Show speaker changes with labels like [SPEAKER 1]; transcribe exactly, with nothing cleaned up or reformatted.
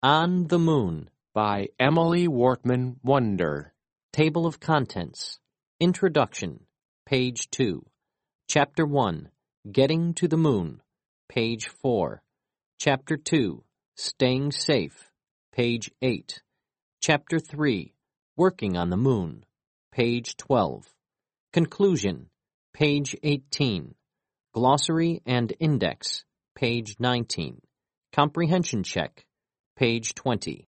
[SPEAKER 1] On the Moon
[SPEAKER 2] by Emily Wortman Wonder.
[SPEAKER 1] Table of Contents. Introduction, page two. Chapter one, Getting to the Moon, page four. Chapter two, Staying Safe, page eight. Chapter three, Working on the Moon, page twelve. Conclusion, page eighteen. Glossary and Index, page nineteen. Comprehension Check, page twenty.